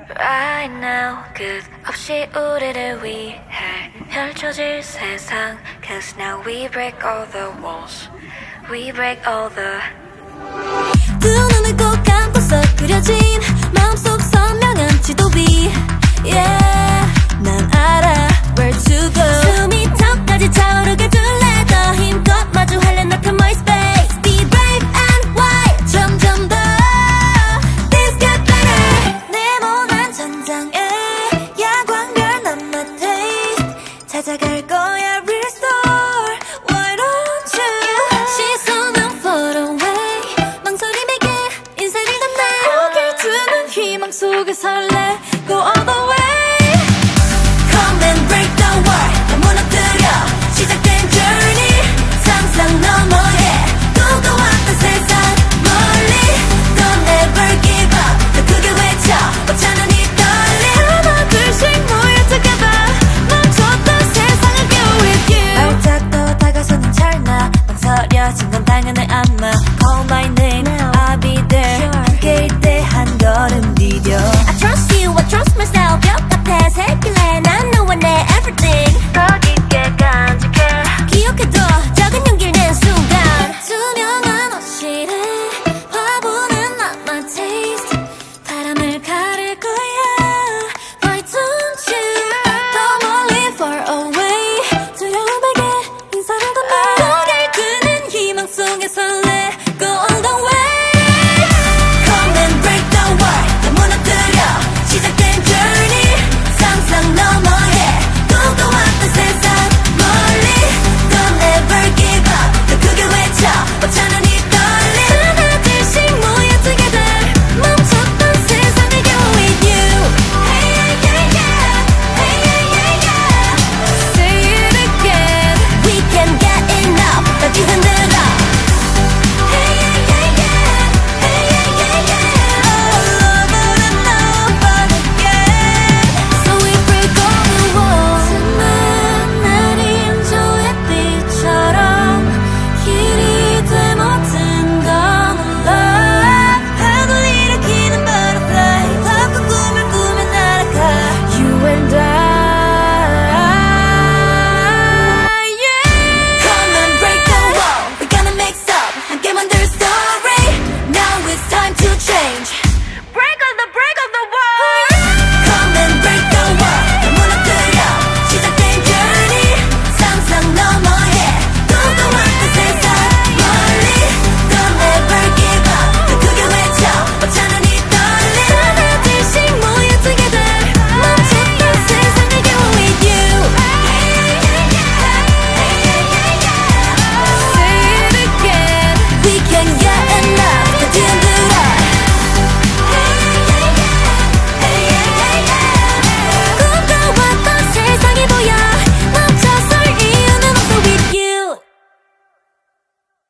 Right now 끝없이 우리를 위해 펼쳐질 세상 Cause now we break all the walls We break all the 두 눈을 꼭 감고서 그려진 마음속 선명한 지도비 Yeah 난 알아 where to go 숨이 턱까지 차오르게 둘래 더 힘껏 마주하려 나타 my space Be brave and wild 점점 더 Things get better 네모난 천장에 야광별 난 my taste 찾아갈 거야 restore Why don't you 시선은 far away 망설임에게 인사를 건네 고개를 드는 희망 속에 설레